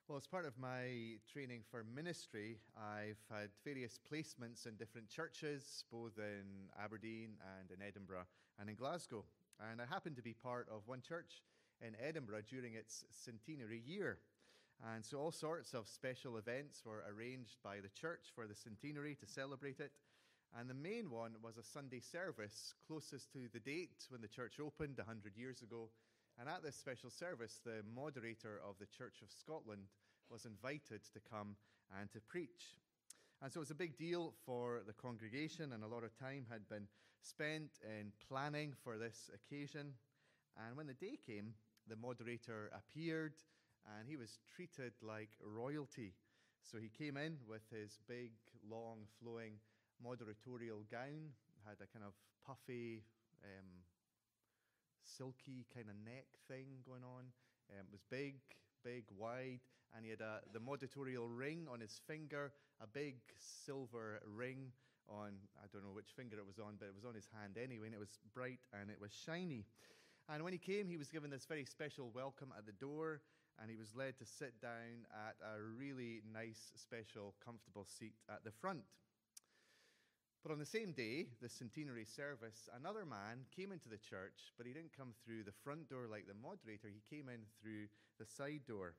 Well, as part of my training for ministry, I've had various placements in different churches, both in Aberdeen and in Edinburgh and in Glasgow. And I happened to be part of one church in Edinburgh during its centenary year. And so all sorts of special events were arranged by the church for the centenary to celebrate it. And the main one was a Sunday service closest to the date when the church opened 100 years ago. And at this special service, the moderator of the Church of Scotland was invited to come and to preach. And so it was a big deal for the congregation, and a lot of time had been spent in planning for this occasion. And when the day came, the moderator appeared, and he was treated like royalty. So he came in with his big, long, flowing moderatorial gown, had a kind of puffy, silky kind of neck thing going on. It was big, wide, and he had the moderatorial ring on his finger, a big silver ring on, I don't know which finger it was on, but it was on his hand anyway, and it was bright and it was shiny. And when he came, he was given this very special welcome at the door, and he was led to sit down at a really nice, special, comfortable seat at the front. But on the same day, the centenary service, another man came into the church, but he didn't come through the front door like the moderator. He came in through the side door.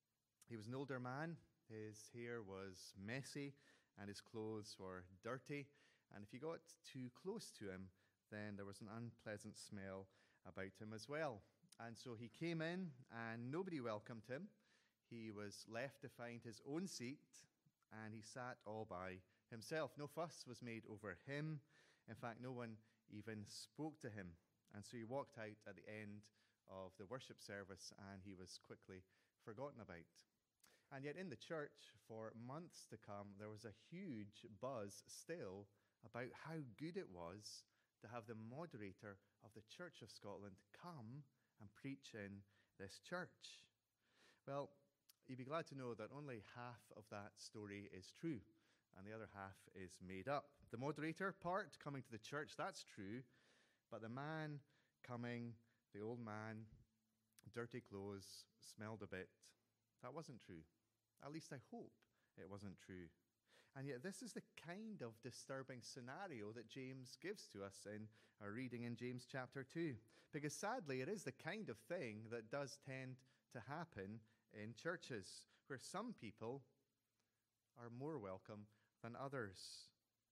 He was an older man. His hair was messy, and his clothes were dirty. And if you got too close to him, then there was an unpleasant smell about him as well. And so he came in, and nobody welcomed him. He was left to find his own seat, and he sat all by himself. No fuss was made over him. In fact, no one even spoke to him. And so he walked out at the end of the worship service, and he was quickly forgotten about. And yet in the church, for months to come, there was a huge buzz still about how good it was to have the moderator of the Church of Scotland come and preach in this church. Well, you'd be glad to know that only half of that story is true, and the other half is made up. The moderator part, coming to the church, that's true, but the man coming, the old man, dirty clothes, smelled a bit, that wasn't true. At least I hope it wasn't true. And yet this is the kind of disturbing scenario that James gives to us in our reading in James chapter 2. Because sadly, it is the kind of thing that does tend to happen in churches, where some people are more welcome than others.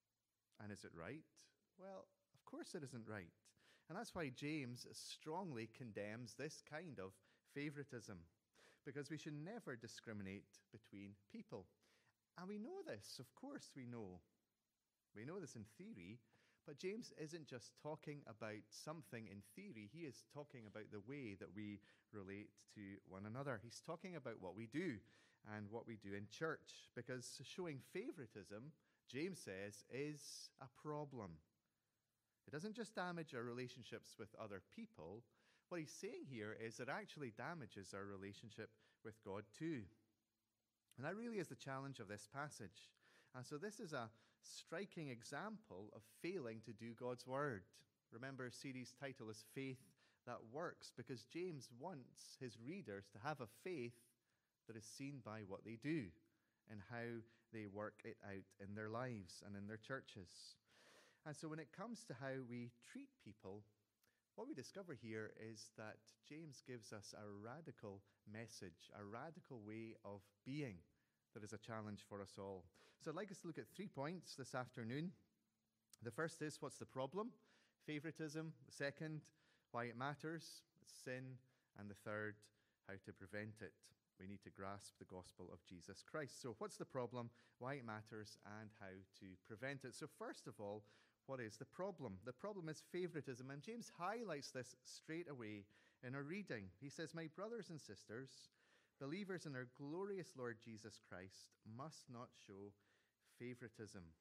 And is it right? Well, of course it isn't right. And that's why James strongly condemns this kind of favoritism, because we should never discriminate between people. And we know this, of course we know. We know this in theory, but James isn't just talking about something in theory. He is talking about the way that we relate to one another. He's talking about what we do and what we do in church, because showing favoritism, James says, is a problem. It doesn't just damage our relationships with other people. What he's saying here is it actually damages our relationship with God too. And that really is the challenge of this passage. And so this is a striking example of failing to do God's word. Remember, our series title is Faith That Works, because James wants his readers to have a faith that is seen by what they do and how they work it out in their lives and in their churches. And so when it comes to how we treat people, what we discover here is that James gives us a radical message, a radical way of being that is a challenge for us all. So I'd like us to look at 3 points this afternoon. The first is, what's the problem? Favoritism. The second, why it matters. It's sin. And the third, how to prevent it. We need to grasp the gospel of Jesus Christ. So what's the problem, why it matters, and how to prevent it? So first of all, what is the problem? The problem is favoritism, and James highlights this straight away in our reading. He says, "My brothers and sisters, believers in our glorious Lord Jesus Christ must not show favoritism."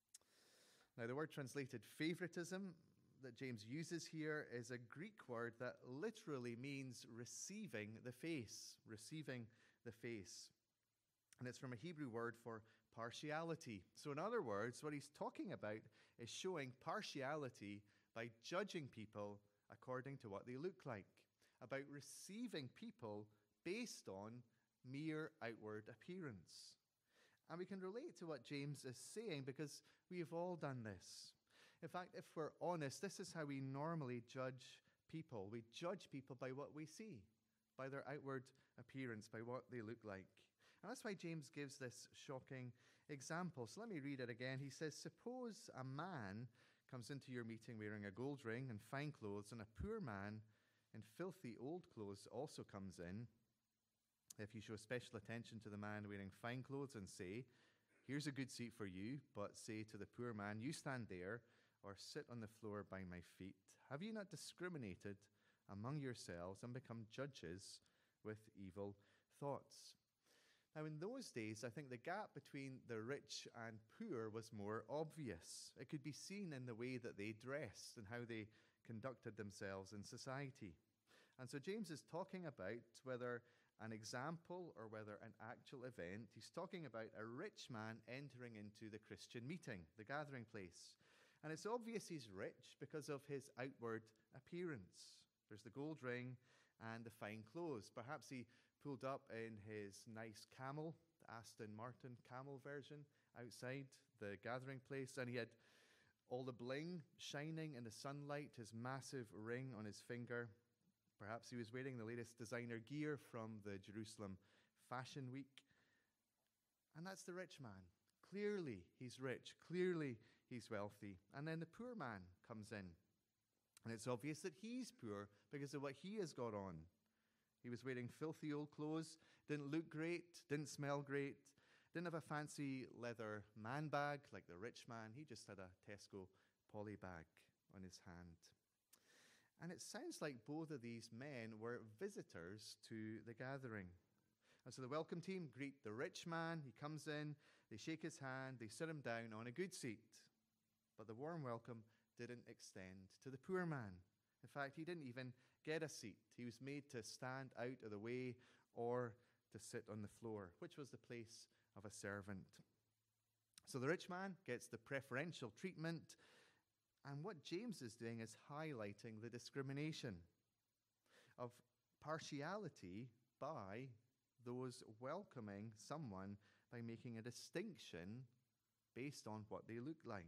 Now, the word translated favoritism that James uses here is a Greek word that literally means receiving the face, receiving the face. And it's from a Hebrew word for partiality. So in other words, what he's talking about is showing partiality by judging people according to what they look like, about receiving people based on mere outward appearance. And we can relate to what James is saying because we have all done this. In fact, if we're honest, this is how we normally judge people. We judge people by what we see, by their outward appearance, by what they look like. And that's why James gives this shocking example. So let me read it again. He says, suppose a man comes into your meeting wearing a gold ring and fine clothes, and a poor man in filthy old clothes also comes in. If you show special attention to the man wearing fine clothes and say, here's a good seat for you, but say to the poor man, you stand there or sit on the floor by my feet, have you not discriminated among yourselves and become judges with evil thoughts? Now, in those days, I think the gap between the rich and poor was more obvious. It could be seen in the way that they dressed and how they conducted themselves in society. And so James is talking about whether an example or whether an actual event. He's talking about a rich man entering into the Christian meeting, the gathering place. And it's obvious he's rich because of his outward appearance. There's the gold ring and the fine clothes. Perhaps he pulled up in his nice camel, the Aston Martin camel version, outside the gathering place. And he had all the bling shining in the sunlight, his massive ring on his finger. Perhaps he was wearing the latest designer gear from the Jerusalem Fashion Week. And that's the rich man. Clearly, he's rich. Clearly, he's wealthy. And then the poor man comes in. And it's obvious that he's poor because of what he has got on. He was wearing filthy old clothes, didn't look great, didn't smell great, didn't have a fancy leather man bag like the rich man. He just had a Tesco poly bag on his hand. And it sounds like both of these men were visitors to the gathering. And so the welcome team greet the rich man. He comes in, they shake his hand, they sit him down on a good seat. But the warm welcome didn't extend to the poor man. In fact, he didn't even get a seat. He was made to stand out of the way or to sit on the floor, which was the place of a servant. So the rich man gets the preferential treatment. And what James is doing is highlighting the discrimination of partiality by those welcoming someone by making a distinction based on what they look like.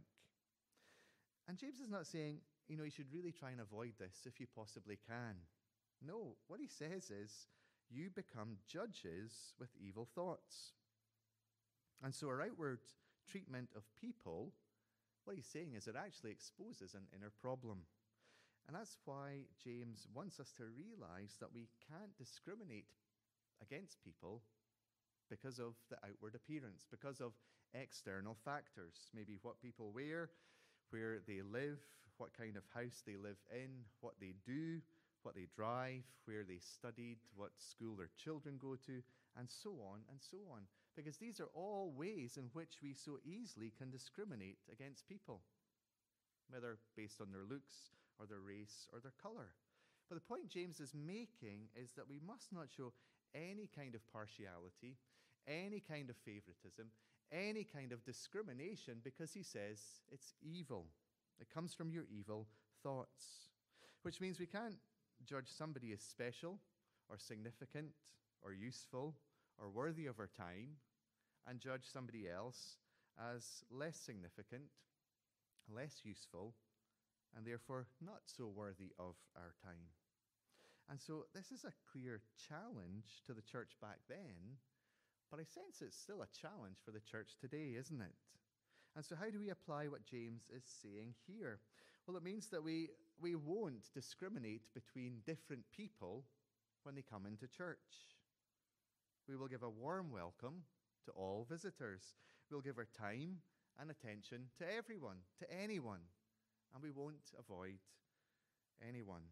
And James is not saying, you should really try and avoid this if you possibly can. No, what he says is, you become judges with evil thoughts. And so our outward treatment of people, what he's saying is it actually exposes an inner problem. And that's why James wants us to realize that we can't discriminate against people because of the outward appearance, because of external factors, maybe what people wear, where they live, what kind of house they live in, what they do, what they drive, where they studied, what school their children go to, and so on and so on. Because these are all ways in which we so easily can discriminate against people, whether based on their looks or their race or their color. But the point James is making is that we must not show any kind of partiality, any kind of favoritism, any kind of discrimination, because he says it's evil. It comes from your evil thoughts, which means we can't judge somebody as special or significant or useful or worthy of our time and judge somebody else as less significant, less useful, and therefore not so worthy of our time. And so this is a clear challenge to the church back then, but I sense it's still a challenge for the church today, isn't it? And so how do we apply what James is saying here? Well, it means that we won't discriminate between different people when they come into church. We will give a warm welcome to all visitors. We'll give our time and attention to everyone, to anyone, and we won't avoid anyone.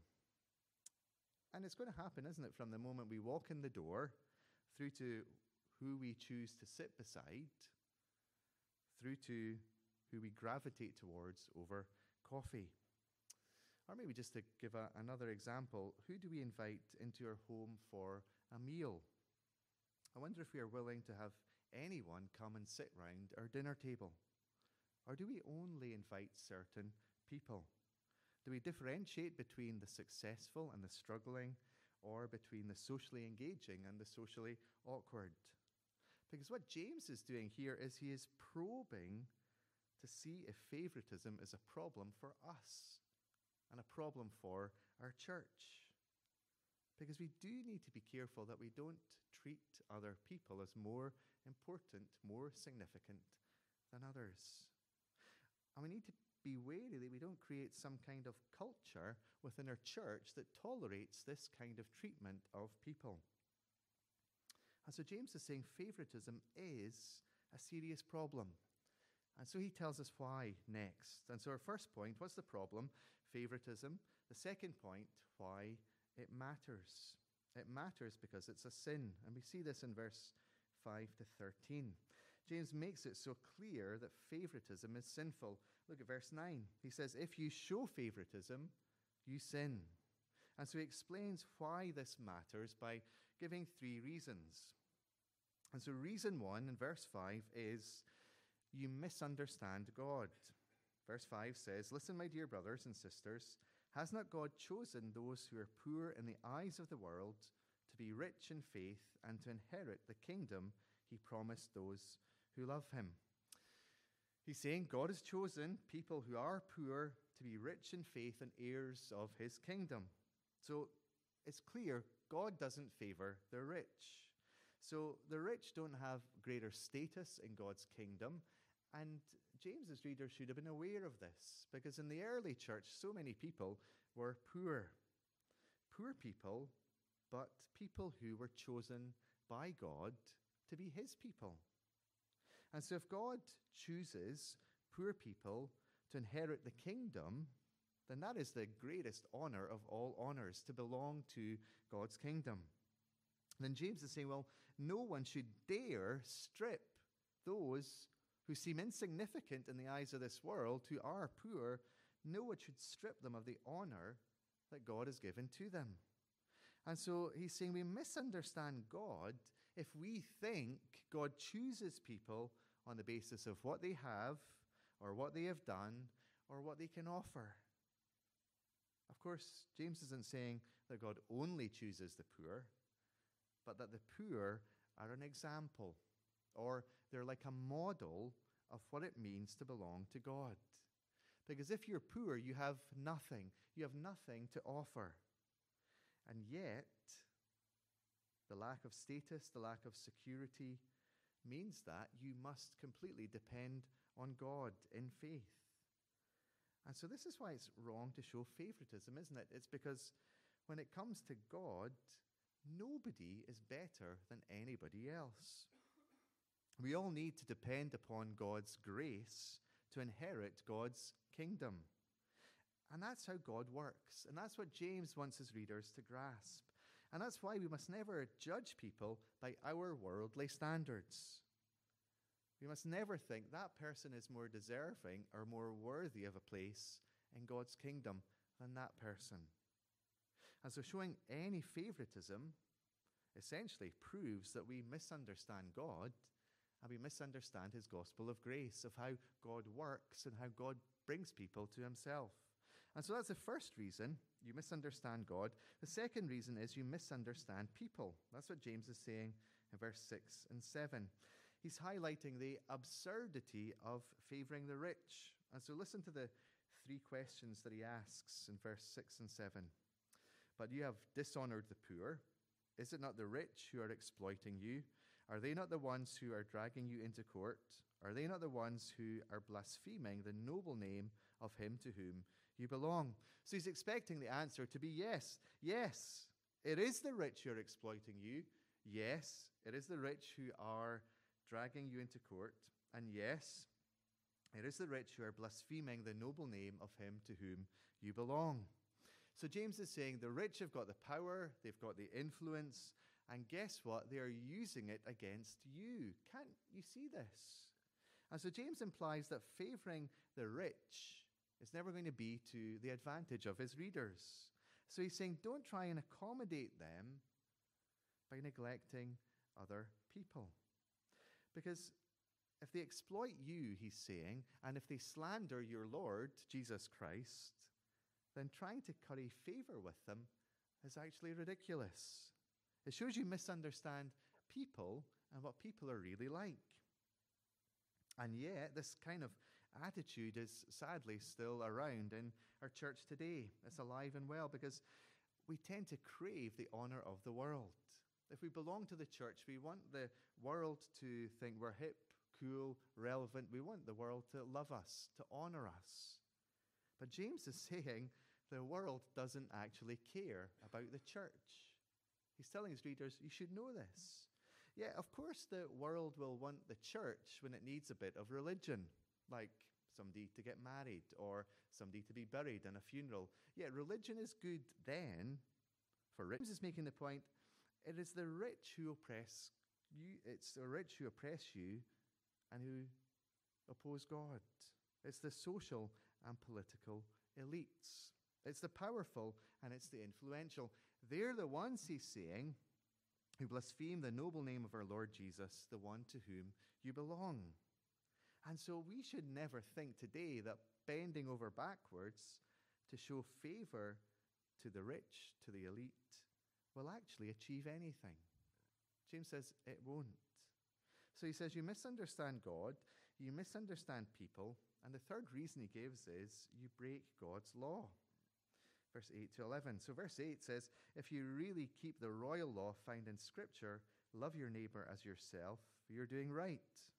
And it's going to happen, isn't it, from the moment we walk in the door through to who we choose to sit beside, through to who we gravitate towards over coffee. Or maybe just to give another example, who do we invite into our home for a meal? I wonder if we are willing to have anyone come and sit round our dinner table. Or do we only invite certain people? Do we differentiate between the successful and the struggling? or between the socially engaging and the socially awkward. Because what James is doing here is he is probing to see if favoritism is a problem for us and a problem for our church. Because we do need to be careful that we don't treat other people as more important, more significant than others. And we need to be wary that we don't create some kind of culture within our church that tolerates this kind of treatment of people. And so James is saying favoritism is a serious problem. And so he tells us why next. And so our first point, what's the problem? Favoritism. The second point, why it matters. It matters because it's a sin. And we see this in verse 5 to 13. James makes it so clear that favoritism is sinful. Look at verse 9. He says, if you show favoritism, you sin. And so he explains why this matters by giving 3 reasons. And so reason 1 in verse 5 is you misunderstand God. Verse 5 says, listen, my dear brothers and sisters, has not God chosen those who are poor in the eyes of the world to be rich in faith and to inherit the kingdom he promised those who love him? He's saying God has chosen people who are poor to be rich in faith and heirs of his kingdom. So it's clear God doesn't favor the rich. So the rich don't have greater status in God's kingdom. And James's readers should have been aware of this, because in the early church, so many people were poor. Poor people, but people who were chosen by God to be his people. And so if God chooses poor people to inherit the kingdom, then that is the greatest honor of all honors, to belong to God's kingdom. And then James is saying, well, no one should dare strip those who seem insignificant in the eyes of this world, who are poor. No one should strip them of the honor that God has given to them. And so he's saying we misunderstand God if we think God chooses people on the basis of what they have or what they have done or what they can offer. Of course, James isn't saying that God only chooses the poor, but that the poor are an example, or they're like a model of what it means to belong to God. Because if you're poor, you have nothing. You have nothing to offer. And yet, the lack of status, the lack of security means that you must completely depend on God in faith. And so this is why it's wrong to show favoritism, isn't it? It's because when it comes to God, nobody is better than anybody else. We all need to depend upon God's grace to inherit God's kingdom. And that's how God works. And that's what James wants his readers to grasp. And that's why we must never judge people by our worldly standards. We must never think that person is more deserving or more worthy of a place in God's kingdom than that person. And so showing any favoritism essentially proves that we misunderstand God and we misunderstand his gospel of grace, of how God works and how God brings people to himself. And so that's the first reason you misunderstand God. The second reason is you misunderstand people. That's what James is saying in verse 6 and 7. He's highlighting the absurdity of favoring the rich. And so listen to the 3 questions that he asks in verse 6 and 7. But you have dishonored the poor. Is it not the rich who are exploiting you? Are they not the ones who are dragging you into court? Are they not the ones who are blaspheming the noble name of him to whom you belong? So he's expecting the answer to be yes. Yes, it is the rich who are exploiting you. Yes, it is the rich who are dragging you into court. And yes, it is the rich who are blaspheming the noble name of him to whom you belong. So James is saying the rich have got the power, they've got the influence, and guess what? They are using it against you. Can't you see this? And so James implies that favoring the rich is never going to be to the advantage of his readers. So he's saying don't try and accommodate them by neglecting other people. Because if they exploit you, he's saying, and if they slander your Lord, Jesus Christ, then trying to curry favor with them is actually ridiculous. It shows you misunderstand people and what people are really like. And yet, this kind of attitude is sadly still around in our church today. It's alive and well because we tend to crave the honor of the world. If we belong to the church, we want the world to think we're hip, cool, relevant. We want the world to love us, to honor us. But James is saying the world doesn't actually care about the church. He's telling his readers, you should know this. Yeah, of course the world will want the church when it needs a bit of religion, like somebody to get married or somebody to be buried in a funeral. Yeah, religion is good then. For rich, James is making the point, it is the rich who oppress you. It's the rich who oppress you and who oppose God. It's the social and political elites. It's the powerful and it's the influential. They're the ones, he's saying, who blaspheme the noble name of our Lord Jesus, the one to whom you belong. And so we should never think today that bending over backwards to show favor to the rich, to the elite, will actually achieve anything. James says it won't. So he says you misunderstand God, you misunderstand people, and the third reason he gives is you break God's law. Verse 8 to 11. So verse 8 says, if you really keep the royal law found in Scripture, love your neighbor as yourself, you're doing right.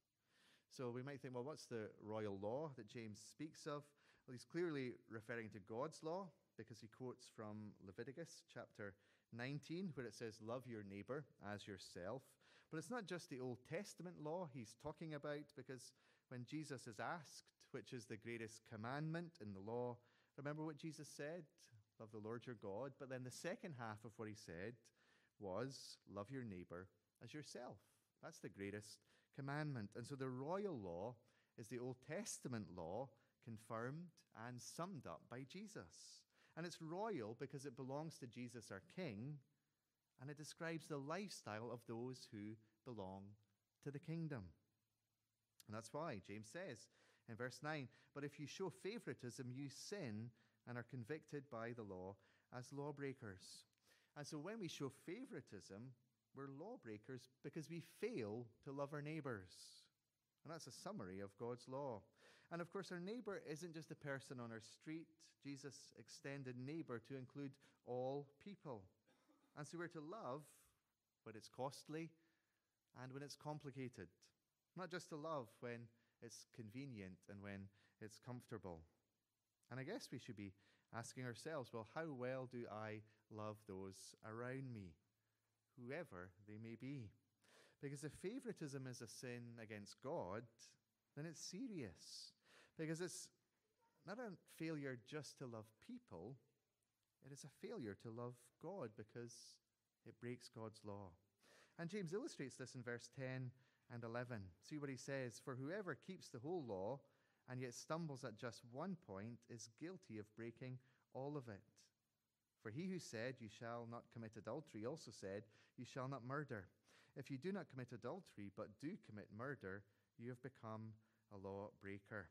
So we might think, well, what's the royal law that James speaks of? Well, he's clearly referring to God's law because he quotes from Leviticus chapter 19, where it says, love your neighbor as yourself. But it's not just the Old Testament law he's talking about, because when Jesus is asked, which is the greatest commandment in the law, remember what Jesus said? Love the Lord your God. But then the second half of what he said was, love your neighbor as yourself. That's the greatest commandment. And so the royal law is the Old Testament law confirmed and summed up by Jesus. And it's royal because it belongs to Jesus, our King, and it describes the lifestyle of those who belong to the kingdom. And that's why James says in verse 9, but if you show favoritism, you sin and are convicted by the law as lawbreakers. And so when we show favoritism, we're lawbreakers because we fail to love our neighbors. And that's a summary of God's law. And of course, our neighbor isn't just a person on our street. Jesus extended neighbor to include all people. And so we're to love when it's costly and when it's complicated. Not just to love when it's convenient and when it's comfortable. And I guess we should be asking ourselves, well, how well do I love those around me, whoever they may be? Because if favoritism is a sin against God, then it's serious. Because it's not a failure just to love people, it is a failure to love God because it breaks God's law. And James illustrates this in verse 10 and 11. See what he says, for whoever keeps the whole law and yet stumbles at just one point is guilty of breaking all of it. For he who said, you shall not commit adultery, also said, you shall not murder. If you do not commit adultery, but do commit murder, you have become a lawbreaker.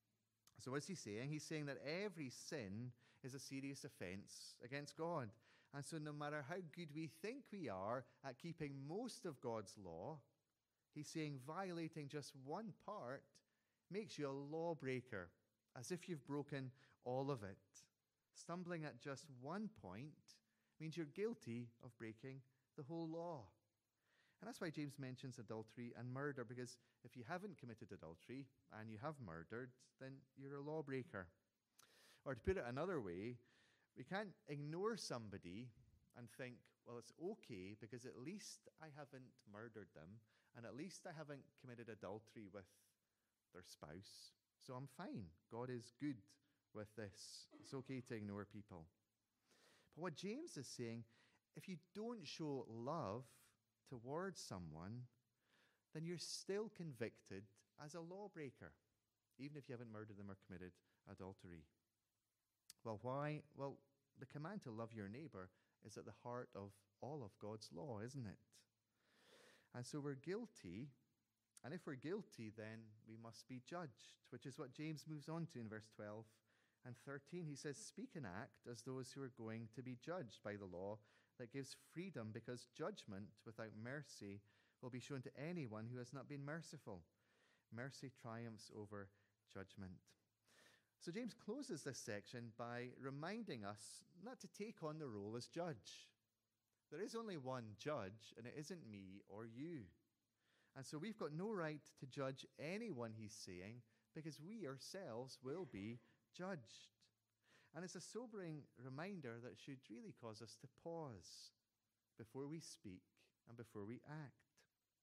So what's he saying? He's saying that every sin is a serious offense against God. And so no matter how good we think we are at keeping most of God's law, he's saying violating just one part makes you a lawbreaker, as if you've broken all of it. Stumbling at just one point means you're guilty of breaking the whole law. And that's why James mentions adultery and murder, because if you haven't committed adultery and you have murdered, then you're a lawbreaker. Or to put it another way, we can't ignore somebody and think, well, it's okay because at least I haven't murdered them and at least I haven't committed adultery with their spouse, so I'm fine. God is good with this. It's okay to ignore people. But what James is saying, if you don't show love towards someone, then you're still convicted as a lawbreaker, even if you haven't murdered them or committed adultery. Well, why? Well, the command to love your neighbor is at the heart of all of God's law, isn't it? And so we're guilty, and if we're guilty, then we must be judged, which is what James moves on to in verse 12 And 13, he says, speak and act as those who are going to be judged by the law that gives freedom, because judgment without mercy will be shown to anyone who has not been merciful. Mercy triumphs over judgment. So James closes this section by reminding us not to take on the role as judge. There is only one judge, and it isn't me or you. And so we've got no right to judge anyone, he's saying, because we ourselves will be judged. And it's a sobering reminder that should really cause us to pause before we speak and before we act.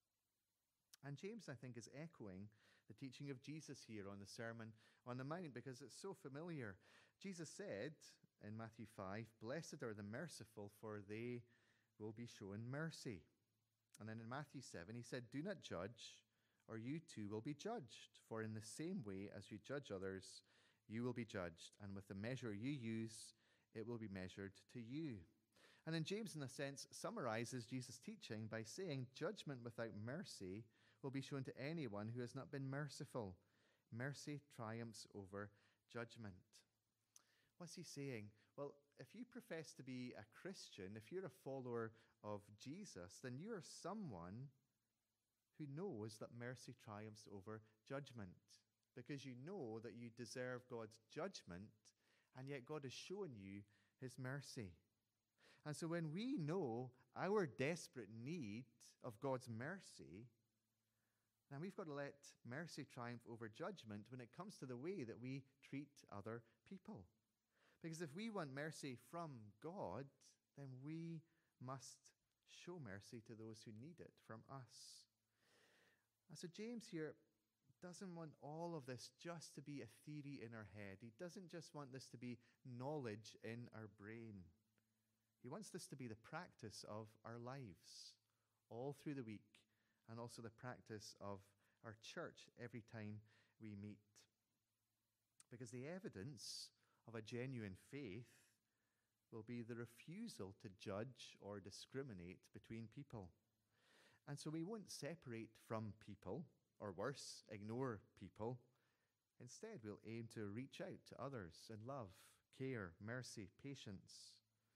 And James, I think, is echoing the teaching of Jesus here on the Sermon on the Mount, because it's so familiar. Jesus said in Matthew 5, blessed are the merciful, for they will be shown mercy. And then in Matthew 7, he said, do not judge, or you too will be judged. For in the same way as you judge others, you will be judged. And with the measure you use, it will be measured to you. And then James, in a sense, summarizes Jesus' teaching by saying, judgment without mercy will be shown to anyone who has not been merciful. Mercy triumphs over judgment. What's he saying? Well, if you profess to be a Christian, if you're a follower of Jesus, then you are someone who knows that mercy triumphs over judgment, because you know that you deserve God's judgment, and yet God has shown you his mercy. And so when we know our desperate need of God's mercy, then we've got to let mercy triumph over judgment when it comes to the way that we treat other people. Because if we want mercy from God, then we must show mercy to those who need it from us. And so James here doesn't want all of this just to be a theory in our head. He doesn't just want this to be knowledge in our brain. He wants this to be the practice of our lives all through the week, and also the practice of our church every time we meet. Because the evidence of a genuine faith will be the refusal to judge or discriminate between people. And so we won't separate from people, or worse, ignore people. Instead, we'll aim to reach out to others in love, care, mercy, patience.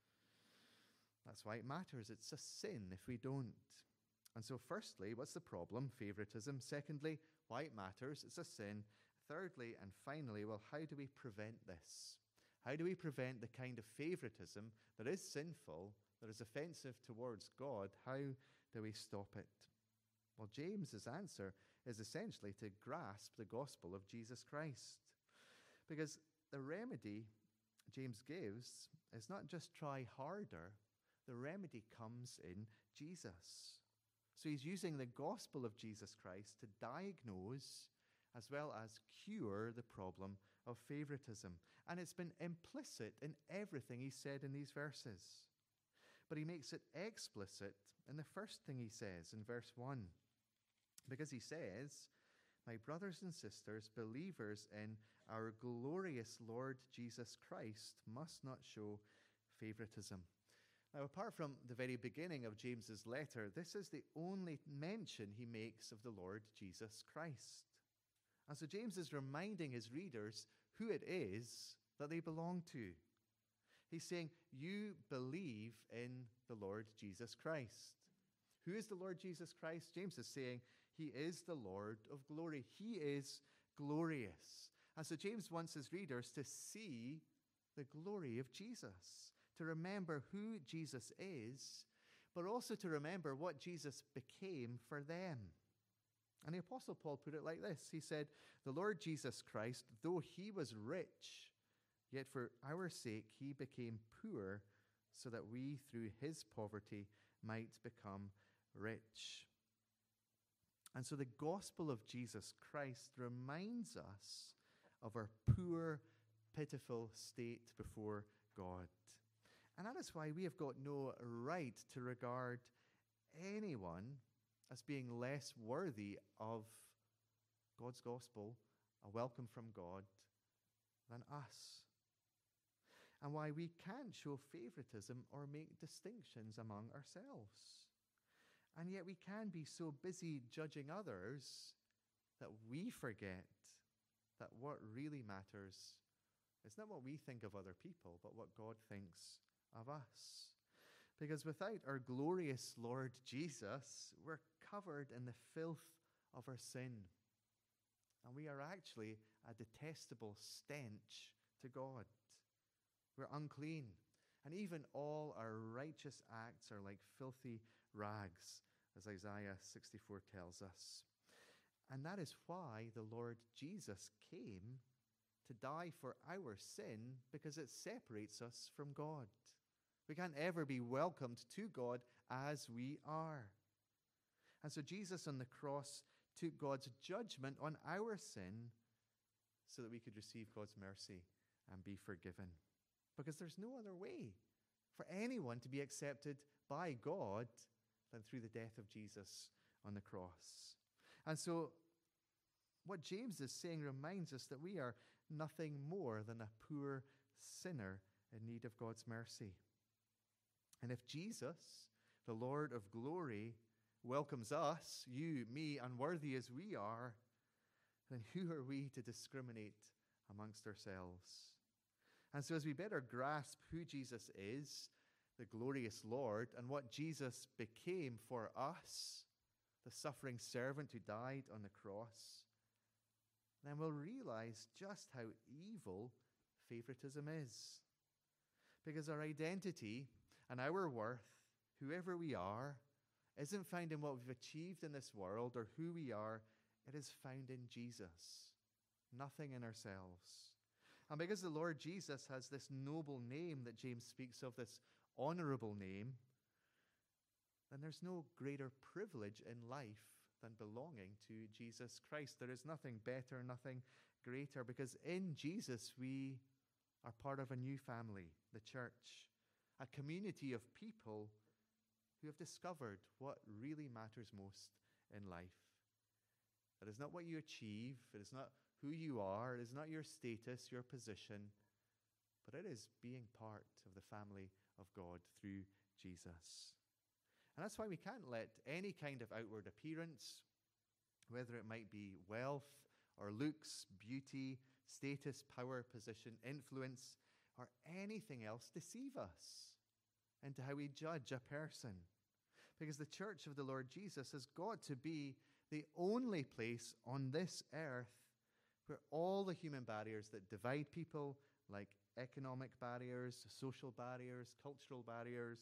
That's why it matters. It's a sin if we don't. And so firstly, what's the problem? Favoritism. Secondly, why it matters. It's a sin. Thirdly, and finally, well, how do we prevent this? How do we prevent the kind of favoritism that is sinful, that is offensive towards God? How do we stop it? Well, James's answer is essentially to grasp the gospel of Jesus Christ. Because the remedy James gives is not just try harder. The remedy comes in Jesus. So he's using the gospel of Jesus Christ to diagnose as well as cure the problem of favoritism. And it's been implicit in everything he said in these verses. But he makes it explicit in the first thing he says in verse 1. Because he says, my brothers and sisters, believers in our glorious Lord Jesus Christ, must not show favoritism. Now, apart from the very beginning of James's letter, this is the only mention he makes of the Lord Jesus Christ. And so James is reminding his readers who it is that they belong to. He's saying, you believe in the Lord Jesus Christ. Who is the Lord Jesus Christ? James is saying, he is the Lord of glory. He is glorious. And so James wants his readers to see the glory of Jesus, to remember who Jesus is, but also to remember what Jesus became for them. And the Apostle Paul put it like this. He said, the Lord Jesus Christ, though he was rich, yet for our sake he became poor, so that we through his poverty might become rich. And so the gospel of Jesus Christ reminds us of our poor, pitiful state before God. And that is why we have got no right to regard anyone as being less worthy of God's gospel, a welcome from God, than us. And why we can't show favoritism or make distinctions among ourselves. And yet we can be so busy judging others that we forget that what really matters It's not what we think of other people, but what God thinks of us. Because without our glorious Lord Jesus, we're covered in the filth of our sin. And we are actually a detestable stench to God. We're unclean. And even all our righteous acts are like filthy rags, as Isaiah 64 tells us. And that is why the Lord Jesus came to die for our sin, because it separates us from God. We can't ever be welcomed to God as we are. And so Jesus on the cross took God's judgment on our sin so that we could receive God's mercy and be forgiven. Because there's no other way for anyone to be accepted by God than through the death of Jesus on the cross. And so what James is saying reminds us that we are nothing more than a poor sinner in need of God's mercy. And if Jesus, the Lord of glory, welcomes us, you, me, unworthy as we are, then who are we to discriminate amongst ourselves? And so as we better grasp who Jesus is, the glorious Lord, and what Jesus became for us, the suffering servant who died on the cross, then we'll realize just how evil favoritism is. Because our identity and our worth, whoever we are, isn't found in what we've achieved in this world or who we are. It is found in Jesus, nothing in ourselves. And because the Lord Jesus has this noble name that James speaks of, this honorable name, then there's no greater privilege in life than belonging to Jesus Christ. There is nothing better, nothing greater, because in Jesus we are part of a new family, the church, a community of people who have discovered what really matters most in life. It is not what you achieve, it is not who you are, it is not your status, your position, but it is being part of the family of God through Jesus. And that's why we can't let any kind of outward appearance, whether it might be wealth or looks, beauty, status, power, position, influence, or anything else, deceive us into how we judge a person. Because the church of the Lord Jesus has got to be the only place on this earth where all the human barriers that divide people, like economic barriers, social barriers, cultural barriers,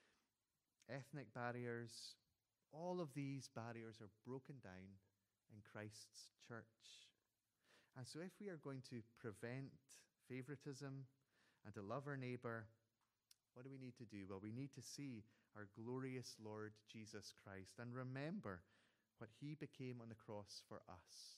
ethnic barriers, all of these barriers are broken down in Christ's church. And so if we are going to prevent favoritism and to love our neighbor, what do we need to do? Well, we need to see our glorious Lord Jesus Christ and remember what he became on the cross for us.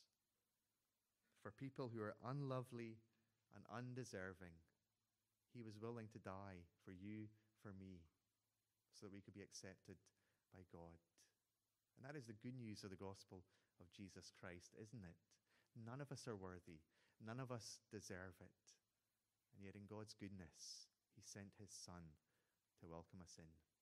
For people who are unlovely and undeserving, he was willing to die for you, for me, so that we could be accepted by God. And that is the good news of the gospel of Jesus Christ, isn't it? None of us are worthy. None of us deserve it. And yet in God's goodness, he sent his Son to welcome us in.